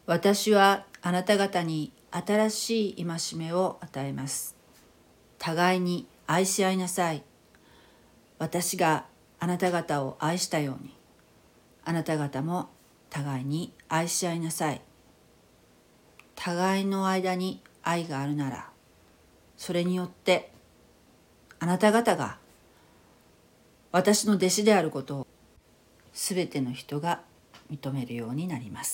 私はあなた方に新しい戒めを与えます。互いに愛し合いなさい。私があなた方を愛したように、あなた方も互いに愛し合いなさい。互いの間に愛があるなら、それによってあなた方が私の弟子であることをすべての人が認めるようになります。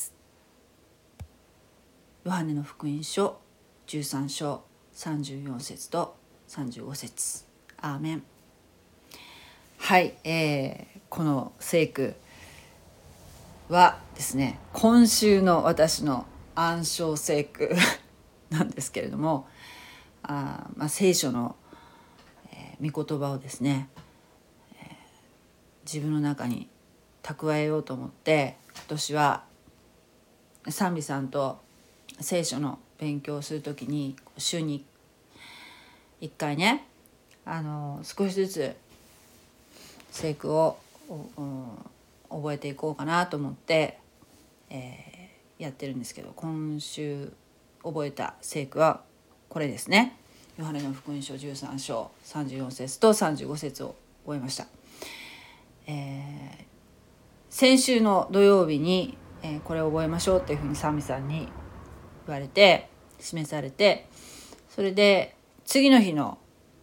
ヨハネの福音書13章34節と35節。アーメン。はい、この聖句はですね、今週の私の暗唱聖句なんですけれども、聖書の、御言葉をですね、自分の中に蓄えようと思って今年は賛美さんと聖書の勉強をするときに週に1回ね、少しずつ聖句を覚えていこうかなと思って、やってるんですけど、今週覚えた聖句はこれですね。ヨハネの福音書13章34節と35節を覚えました。先週の土曜日に、これを覚えましょうっていうふうに賛美さんに言われて示されて、それで次の日の、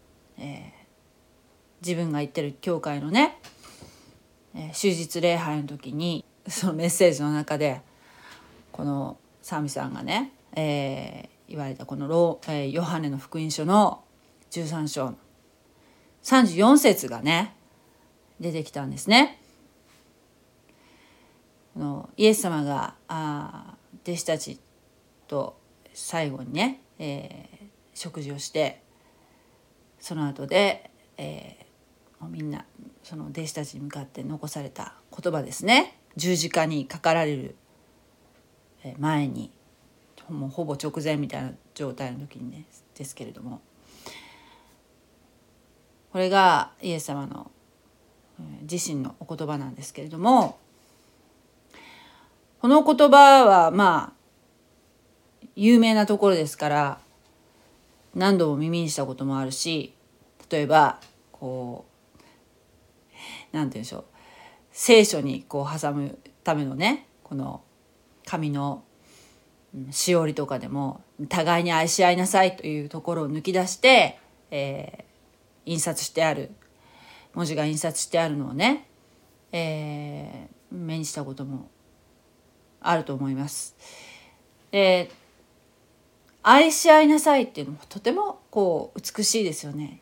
自分が行ってる教会のね、終日礼拝の時にそのメッセージの中でこの賛美さんがね、言われたこのヨハネの福音書の13章の34節がね出てきたんですね。イエス様が弟子たちと最後にね、食事をして、その後で、みんなその弟子たちに向かって残された言葉ですね。十字架にかかられる前に、もうほぼ直前みたいな状態の時にねですけれども、これがイエス様の自身のお言葉なんですけれども、この言葉は有名なところですから何度も耳にしたこともあるし、例えばなんて言うんでしょう、聖書に挟むためのね、この紙のしおりとかでも互いに愛し合いなさいというところを抜き出して、印刷してある文字が印刷してあるのをね、目にしたこともあると思います。愛し合いなさいっていうのもとても美しいですよね。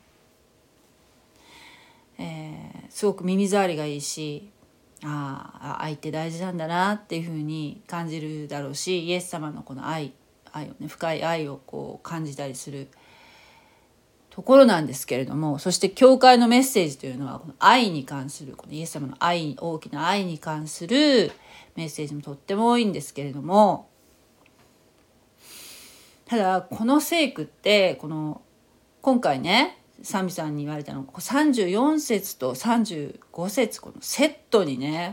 すごく耳障りがいいし、愛って大事なんだなっていうふうに感じるだろうし、イエス様のこの愛をね、深い愛を感じたりするところなんですけれども、そして教会のメッセージというのはこの愛に関する、このイエス様の愛、大きな愛に関するメッセージもとっても多いんですけれども、ただこの聖句って今回ね賛美さんに言われたのが34節と35節このセットにね、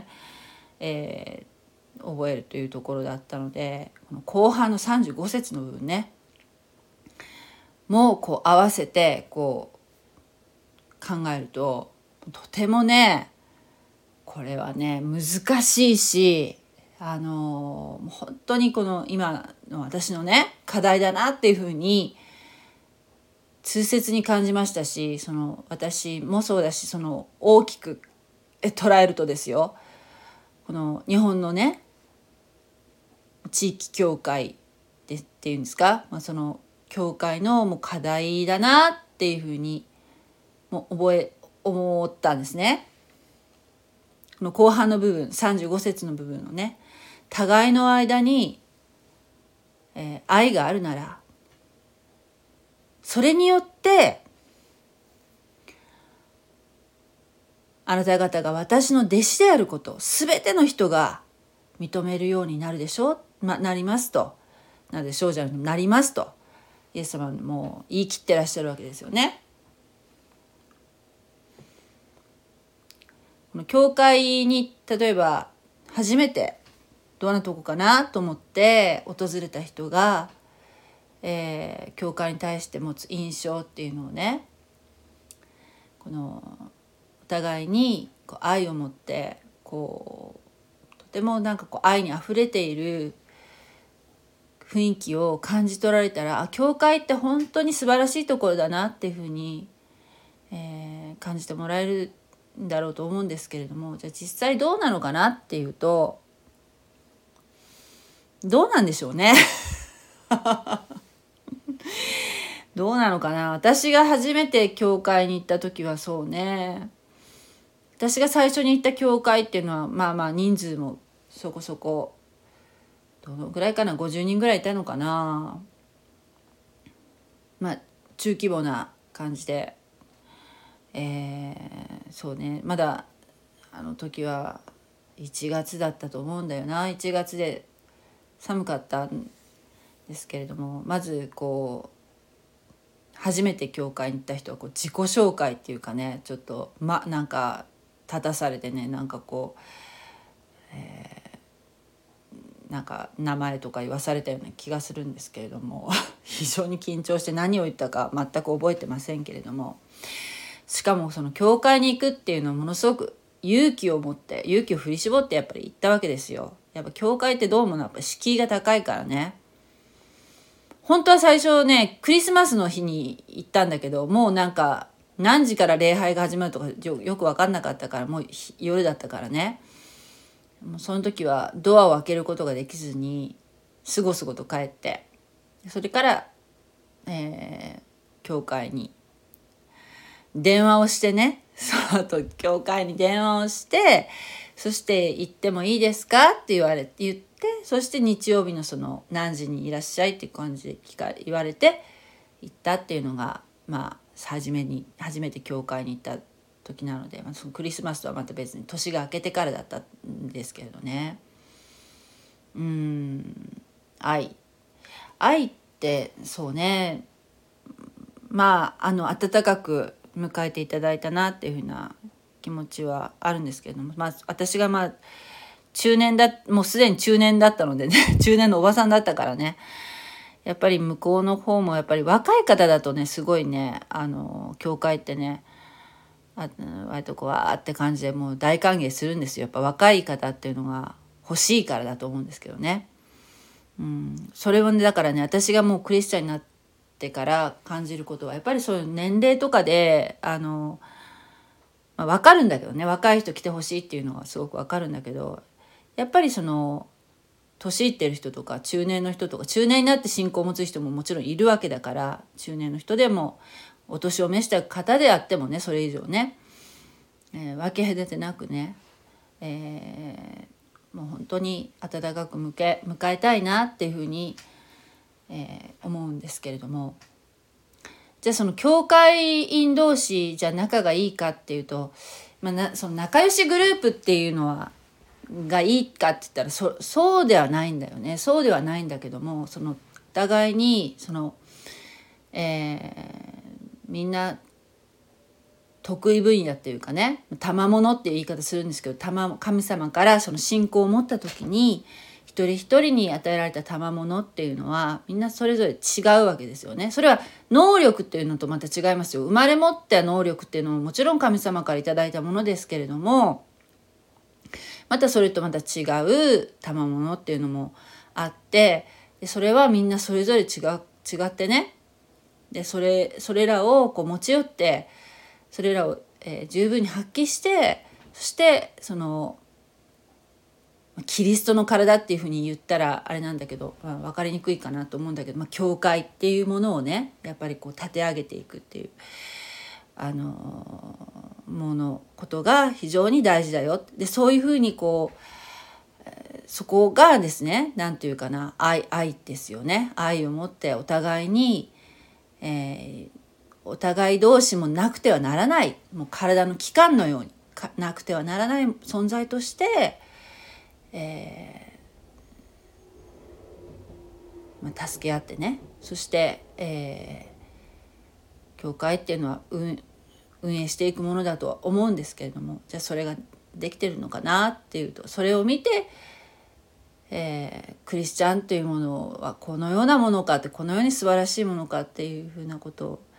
覚えるというところだったので、この後半の35節の部分ねもう合わせて考えるととてもね、これはね難しいし、本当にこの今の私のね課題だなっていうふうに痛切に感じましたし、私もそうだし、大きく捉えるとですよ、この日本のね地域教会っていうんですか、その教会のもう課題だなっていうふうに思ったんですね。この後半の部分35節の部分のね、互いの間に、愛があるなら、それによってあなた方が私の弟子であることをすべての人が認めるようになるでしょう、なりますと、なるでしょうじゃなくなりますとイエス様も言い切ってらっしゃるわけですよね。この教会に例えば初めてどんなとこかなと思って訪れた人が、教会に対して持つ印象っていうのをね、このお互いにこう愛を持ってこうとてもなんかこう愛にあふれている雰囲気を感じ取られたら、教会って本当に素晴らしいところだなっていうふうに、感じてもらえるんだろうと思うんですけれども、じゃあ実際どうなのかなっていうと、どうなんでしょうねどうなのかな。私が初めて教会に行った時はそうね、私が最初に行った教会っていうのはまあまあ人数もそこそこ、どのぐらいかな、50人ぐらいいたのかな。まあ中規模な感じで、そうね、まだあの時は1月だったと思うんだよな。1月で寒かったんですけれども、まずこう初めて教会に行った人はこう自己紹介っていうかね、ちょっとなんか立たされてね、なんかこう、なんか名前とか言わされたような気がするんですけれども非常に緊張して何を言ったか全く覚えてませんけれども、しかもその教会に行くっていうのをものすごく勇気を振り絞ってやっぱり行ったわけですよ。やっぱ教会ってどうもやっぱ敷居が高いからね。本当は最初ね、クリスマスの日に行ったんだけど、もうなんか何時から礼拝が始まるとかよく分かんなかったから、もう夜だったからね、もうその時はドアを開けることができずにすごすごと帰って、それから、教会に電話をしてね、その後教会に電話をして、そして行ってもいいですかって言って、そして日曜日のその何時にいらっしゃいっていう感じで言われて行ったっていうのが、まあ初めて教会に行った時なので、そのクリスマスとはまた別に年が明けてからだったんですけれどね。愛ってそうね、まあ温かく迎えていただいたなっていうふうな気持ちはあるんですけれども、まあ私がもうすでに中年だったのでね中年のおばさんだったからね、やっぱり向こうの方もやっぱり若い方だとね、すごいね、教会ってね、割とこうわーって感じでもう大歓迎するんですよ。やっぱ若い方っていうのが欲しいからだと思うんですけどね。それをね、だからね、私がもうクリスチャンになってから感じることは、やっぱりそういう年齢とかで分かるんだけどね、若い人来てほしいっていうのはすごく分かるんだけど、やっぱりその年いってる人とか中年の人とか、中年になって信仰を持つ人ももちろんいるわけだから、中年の人でもお年を召した方であってもね、それ以上ね、分け隔てなくね、もう本当に温かく迎えたいなっていうふうに、思うんですけれども、じゃあその教会員同士じゃ仲がいいかっていうと、その仲良しグループっていうのはがいいかって言ったらそうではないんだよね。そうではないんだけども、そのお互いにその、みんな得意分野っていうかね、賜物っていう言い方するんですけど、神様からその信仰を持った時に一人一人に与えられた賜物っていうのはみんなそれぞれ違うわけですよね。それは能力っていうのとまた違いますよ。生まれ持った能力っていうのももちろん神様からいただいたものですけれども、またそれとまた違う賜物っていうのもあって、でそれはみんなそれぞれ違ってね、でそれらをこう持ち寄って、それらを、十分に発揮して、そしてそのキリストの体っていうふうに言ったらあれなんだけど、分かりにくいかなと思うんだけど、教会っていうものをね、やっぱりこう立て上げていくっていうことが非常に大事だよ。でそういうふうにこう、そこがですね、なんていうかな、愛ですよね。愛を持ってお互いに、お互い同士もなくてはならない、もう体の器官のようになくてはならない存在として、助け合ってね、そして、教会っていうのは運営していくものだとは思うんですけれども、じゃあそれができてるのかなっていうと、それを見て、 クリスチャンというものはこのようなものかって、このように素晴らしいものかっていうふうなことを、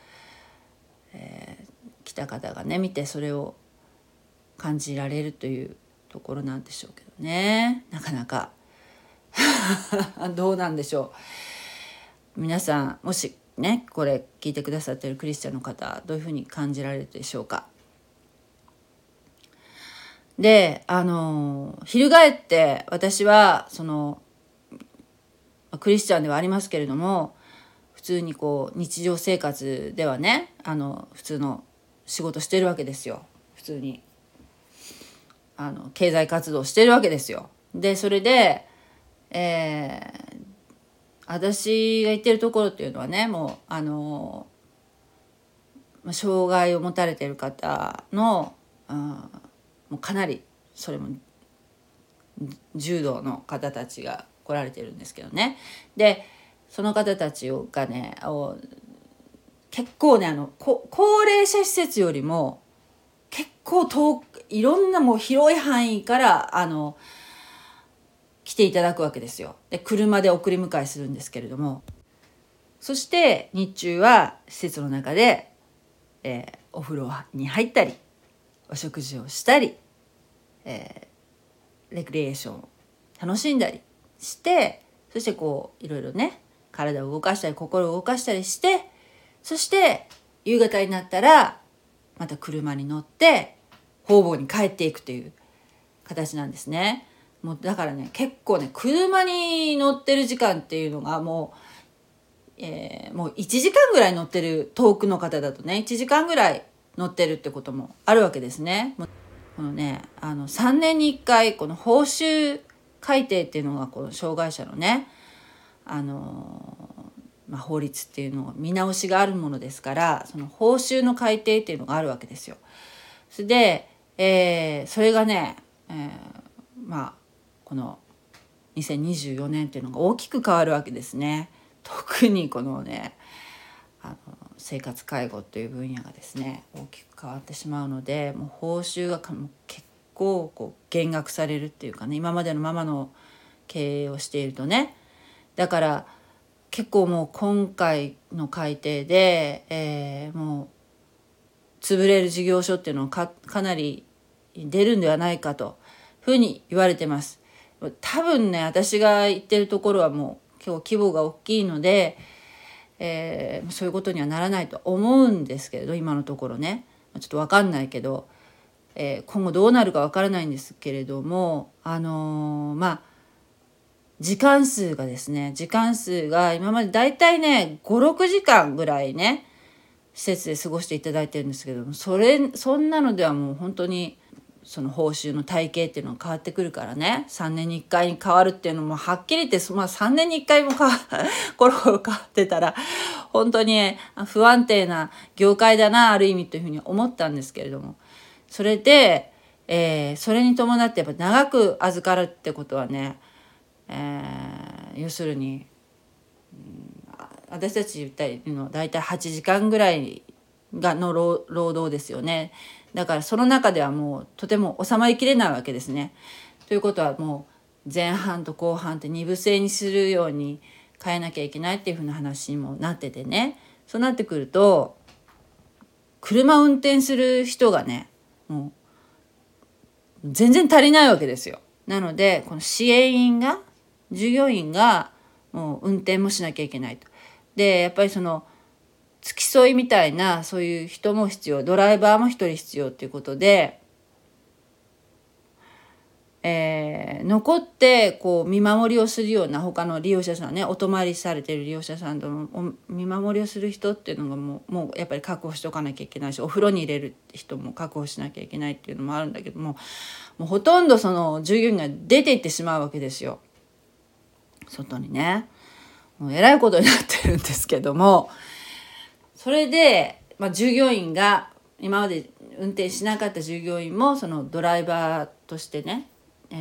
来た方がね見て、それを感じられるというところなんでしょうけどね。なかなかどうなんでしょう。皆さんもしねこれ聞いてくださっているクリスチャンの方、どういうふうに感じられるでしょうか。で翻って私はそのクリスチャンではありますけれども、普通にこう日常生活ではね普通の仕事してるわけですよ。普通に経済活動してるわけですよ。でそれで、私が行ってるところっていうのはね、もう障害を持たれている方の、もうかなりそれも重度の方たちが来られてるんですけどね。でその方たちがね結構ね高齢者施設よりも結構いろんなもう広い範囲から来ていただくわけですよ。で車で送り迎えするんですけれども、そして日中は施設の中で、お風呂に入ったりお食事をしたり、レクリエーションを楽しんだりして、そしてこういろいろね体を動かしたり心を動かしたりして、そして夕方になったらまた車に乗って方々に帰っていくという形なんですね。もうだからね結構ね車に乗ってる時間っていうのがもう1時間ぐらい乗ってる、遠くの方だとね1時間ぐらい乗ってるってこともあるわけですね。このね3年に1回この報酬改定っていうのがこの障害者のね法律っていうのを見直しがあるものですから、その報酬の改定っていうのがあるわけですよ。それで、それがね、この2024年っていうのが大きく変わるわけですね。特にこのね生活介護という分野がですね大きく変わってしまうので、もう報酬が結構こう減額されるっていうかね、今までのままの経営をしているとね。だから結構もう今回の改定で、もう潰れる事業所っていうのはかなり出るんではないかというふうに言われてます。多分ね私が行ってるところはもう今日規模が大きいので、そういうことにはならないと思うんですけれど、今のところねちょっと分かんないけど、今後どうなるか分からないんですけれども、時間数が今までだいたいね 5,6 時間ぐらいね施設で過ごしていただいてるんですけども、そんなのではもう本当にその報酬の体系っていうのが変わってくるからね、3年に1回に変わるっていうのもはっきり言って、3年に1回もコロコロ変わってたら本当に不安定な業界だな、ある意味というふうに思ったんですけれども、それで、それに伴ってやっぱ長く預かるってことはね、要するに、私たち言ったのだいたい8時間ぐらいの労働ですよね。だからその中ではもうとても収まりきれないわけですね。ということはもう前半と後半って二部制にするように変えなきゃいけないっていうふうな話にもなっててね、そうなってくると車を運転する人がねもう全然足りないわけですよ。なのでこの従業員がもう運転もしなきゃいけないと。でやっぱりその付き添いみたいなそういう人も必要、ドライバーも一人必要っていうことで、残ってこう見守りをするような他の利用者さんね、お泊まりされている利用者さんとの見守りをする人っていうのがもうやっぱり確保しておかなきゃいけないし、お風呂に入れる人も確保しなきゃいけないっていうのもあるんだけども、もうほとんどその従業員が出て行ってしまうわけですよ、外にね。もうえらいことになってるんですけども、それで、従業員が今まで運転しなかった従業員もそのドライバーとしてね、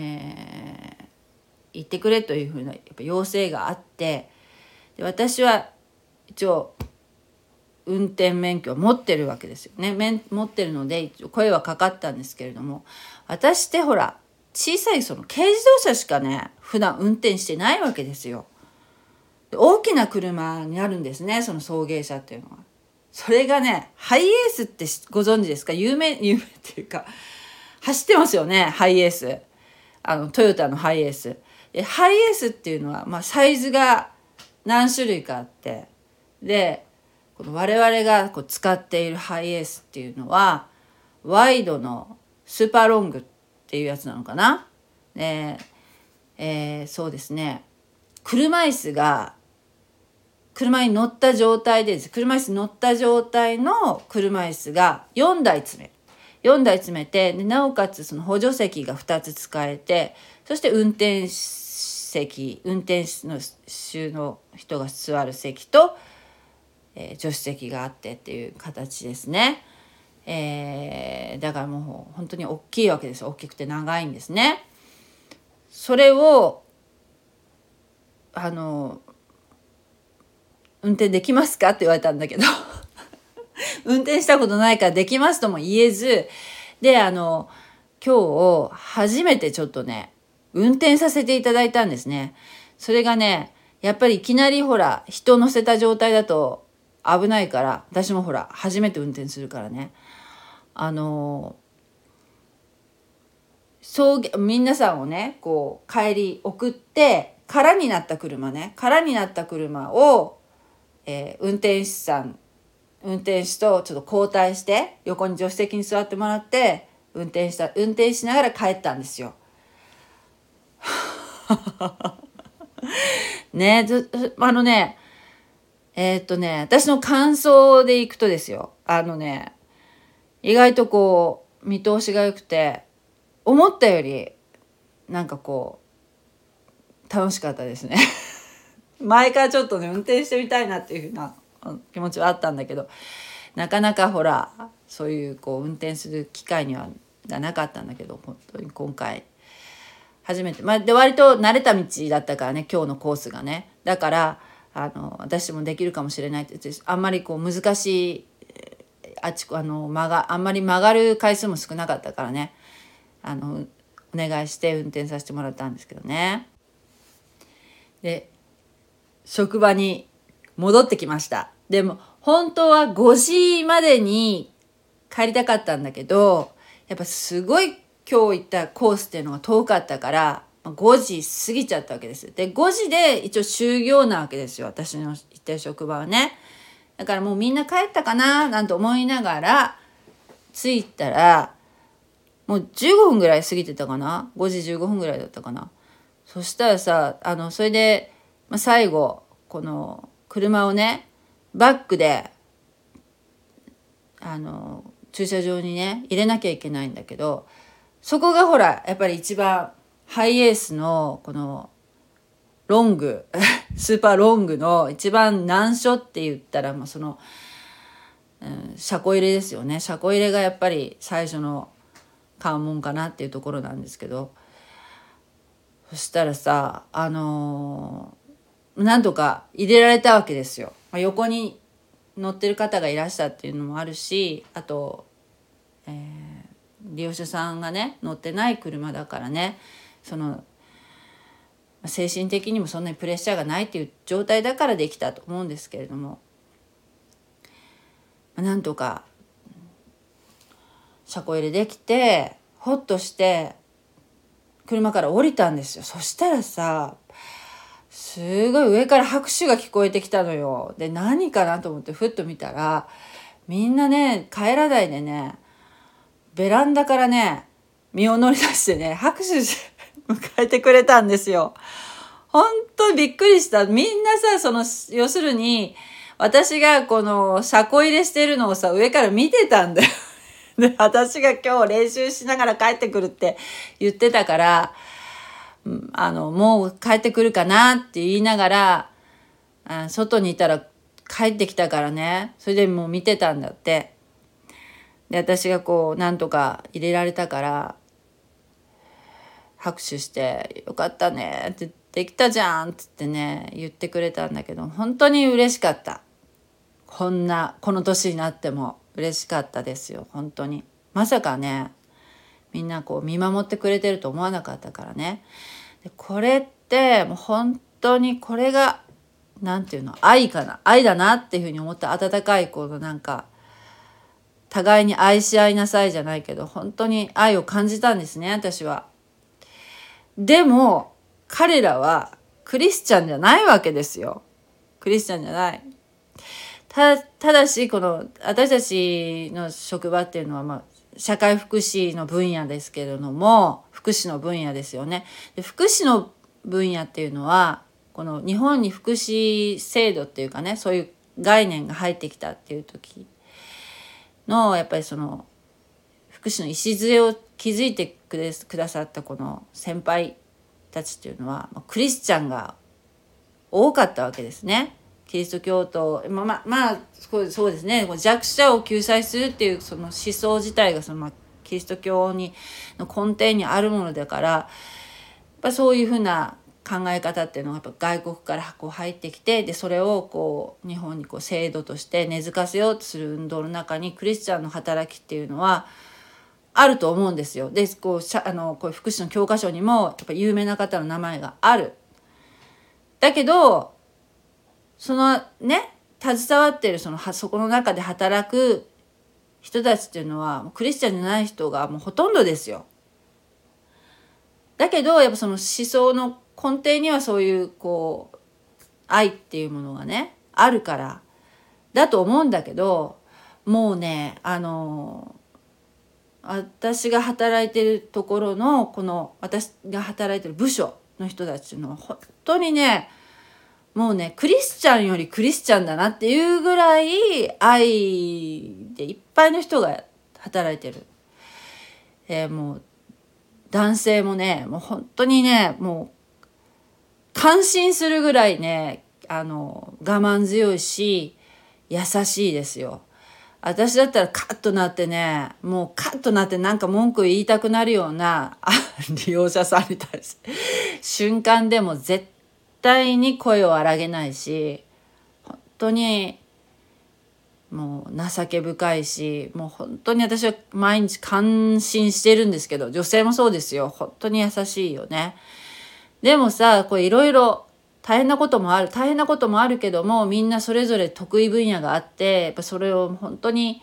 行ってくれというふうなやっぱ要請があって、で私は一応運転免許を持ってるわけですよね。持ってるので一応声はかかったんですけれども、私ってほら小さいその軽自動車しかね普段運転してないわけですよ。大きな車になるんですね、その送迎車っていうのは。それがね、ハイエースってご存知ですか？有名っていうか走ってますよね、ハイエース。トヨタのハイエースで、ハイエースっていうのは、サイズが何種類かあって、でこの我々がこう使っているハイエースっていうのはワイドのスーパーロングっていうやつなのかな。で、そうですね、車に乗った状態で車椅子に乗った状態の車椅子が4台詰めて、でなおかつその補助席が2つ使えて、そして運転手の人が座る席と、助手席があってっていう形ですね。だからもう本当に大きいわけですよ。大きくて長いんですね。それを運転できますかって言われたんだけど運転したことないからできますとも言えず、で今日初めてちょっとね運転させていただいたんですね。それがね、やっぱりいきなりほら人乗せた状態だと危ないから、私もほら初めて運転するからね、皆さんをねこう帰り送って空になった車を、運転手とちょっと交代して横に助手席に座ってもらって運転しながら帰ったんですよ。ね、私の感想でいくとですよ、意外とこう見通しが良くて、思ったよりなんかこう楽しかったですね前からちょっとね運転してみたいなっていうふうな気持ちはあったんだけど、なかなかほらそういうこう運転する機会にはなかったんだけど、本当に今回初めて、で割と慣れた道だったからね、今日のコースがね、だから私もできるかもしれないって言って、あんまりこう難しいあんまり曲がる回数も少なかったからね、お願いして運転させてもらったんですけどね。で職場に戻ってきました。でも本当は5時までに帰りたかったんだけど、やっぱすごい今日行ったコースっていうのが遠かったから5時過ぎちゃったわけです。で5時で一応終業なわけですよ、私の行ってる職場はね。だからもうみんな帰ったかななんて思いながら着いたら、もう15分ぐらい過ぎてたかな、5時15分ぐらいだったかな。そしたらさ、それで、最後この車をねバックで駐車場にね入れなきゃいけないんだけど、そこがほらやっぱり一番ハイエースのこのロングスーパーロングの一番難所って言ったら、その、車庫入れですよね。車庫入れがやっぱり最初の関門かなっていうところなんですけど、そしたらさなんとか入れられたわけですよ。横に乗ってる方がいらっしゃっていうのもあるし、あと、利用者さんがね乗ってない車だからね、その精神的にもそんなにプレッシャーがないっていう状態だからできたと思うんですけれども、なんとか車庫入れできてほっとして車から降りたんですよ。そしたらさ、すごい上から拍手が聞こえてきたのよ。で何かなと思ってふっと見たら、みんなね帰らないでねベランダからね身を乗り出してね拍手して迎えてくれたんですよ。本当にびっくりした。みんなさ、要するに私がこの車庫入れしてるのをさ上から見てたんだよで私が今日練習しながら帰ってくるって言ってたから、もう帰ってくるかなって言いながら外にいたら帰ってきたからね、それでもう見てたんだって。で私がこうなんとか入れられたから拍手して「よかったね」って「できたじゃん」っつってね言ってくれたんだけど、本当に嬉しかった。この年になっても嬉しかったですよ、本当に。まさかねみんなこう見守ってくれてると思わなかったからね。でこれってもう本当にこれがなんていうの、愛だなっていうふうに思った。温かいこのなんか互いに愛し合いなさいじゃないけど、本当に愛を感じたんですね、私は。でも彼らはクリスチャンじゃないわけですよ。クリスチャンじゃない。ただしこの私たちの職場っていうのは社会福祉の分野ですけれども、福祉の分野ですよね。で福祉の分野っていうのはこの日本に福祉制度っていうかね、そういう概念が入ってきたっていう時のやっぱりその福祉の礎を築いてくださったこの先輩たちっていうのはクリスチャンが多かったわけですね。キリスト教徒そうですね、弱者を救済するっていうその思想自体がそのキリスト教の根底にあるものだから、やっぱそういうふうな考え方っていうのがやっぱ外国からこう入ってきて、でそれをこう日本にこう制度として根付かせようとする運動の中にクリスチャンの働きっていうのはあると思うんですよ。でこういう福祉の教科書にもやっぱ有名な方の名前がある。だけどそのね携わっているそこの中で働く人たちっていうのはクリスチャンじゃない人がもうほとんどですよ。だけどやっぱその思想の根底にはそういうこう愛っていうものがねあるからだと思うんだけど、もうね私が働いてるところのこの私が働いてる部署の人たちの本当にね、もうねクリスチャンよりクリスチャンだなっていうぐらい愛でいっぱいの人が働いてる。もう男性もねもう本当にねもう感心するぐらいね我慢強いし優しいですよ。私だったらカッとなってね、もうカッとなってなんか文句言いたくなるような利用者さんに対して瞬間でも絶対に声を荒げないし、本当にもう情け深いし、もう本当に私は毎日感心してるんですけど、女性もそうですよ。本当に優しいよね。でもさ、これいろいろ大変なこともあるけども、みんなそれぞれ得意分野があって、やっぱそれを本当に、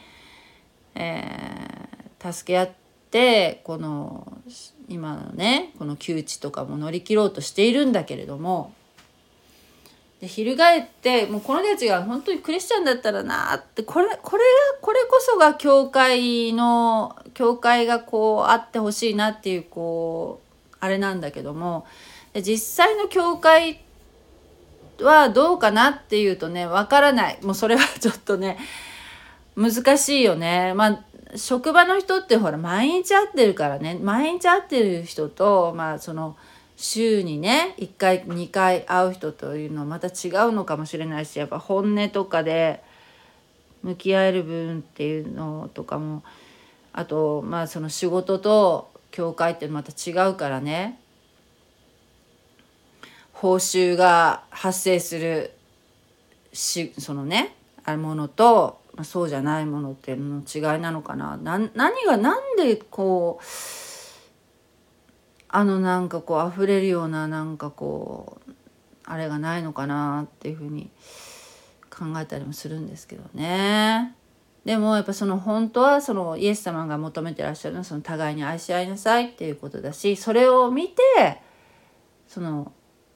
助け合ってこの今のねこの窮地とかも乗り切ろうとしているんだけれども、で翻ってもうこの人たちが本当にクリスチャンだったらなって、これこそが教会がこうあってほしいなっていうこうあれなんだけども、実際の教会はどうかなっていうとねわからない。もうそれはちょっとね難しいよね。職場の人ってほら毎日会ってるからね、毎日会ってる人とその週にね1回2回会う人というのはまた違うのかもしれないし、やっぱ本音とかで向き合える分っていうのとかも、あとその仕事と教会ってまた違うからね、報酬が発生するそのねあるものとそうじゃないものっていうのの違いなのかな。何がなんでこうなんかこう溢れるようななんかこうあれがないのかなっていうふうに考えたりもするんですけどね。でもやっぱその本当はそのイエス様が求めてらっしゃるのはその互いに愛し合いなさいっていうことだし、それを見てその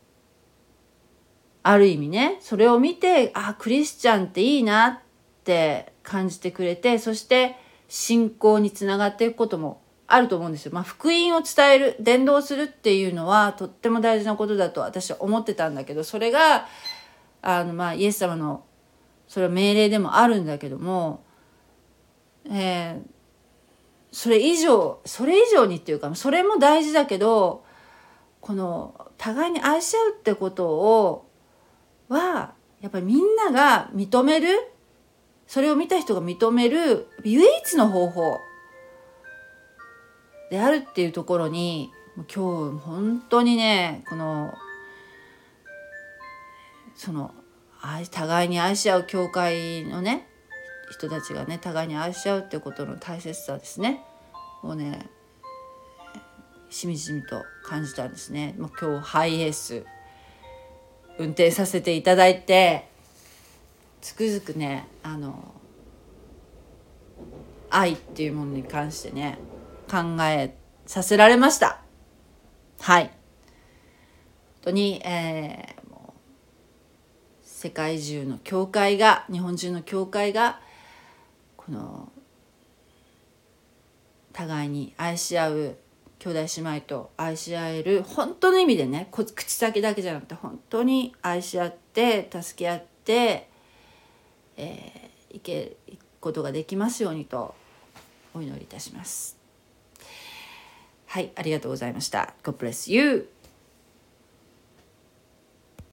ある意味ねそれを見てクリスチャンっていいなって感じてくれて、そして信仰につながっていくこともあると思うんですよ。福音を伝える伝道するっていうのはとっても大事なことだと私は思ってたんだけど、それがイエス様のそれは命令でもあるんだけども、それ以上にっていうかそれも大事だけど、この互いに愛し合うってことはやっぱりみんなが認める、それを見た人が認める唯一の方法であるっていうところに今日本当にねその互いに愛し合う教会のね人たちがね互いに愛し合うってことの大切さですねをねしみじみと感じたんですね。もう今日ハイエース運転させていただいて、つくづくね愛っていうものに関してね考えさせられました。はい、本当に、もう世界中の教会が、日本中の教会がこの互いに愛し合う、兄弟姉妹と愛し合える、本当の意味でね、口先だけじゃなくて本当に愛し合って助け合って、いくことができますようにとお祈りいたします。はい、ありがとうございました。God bless you.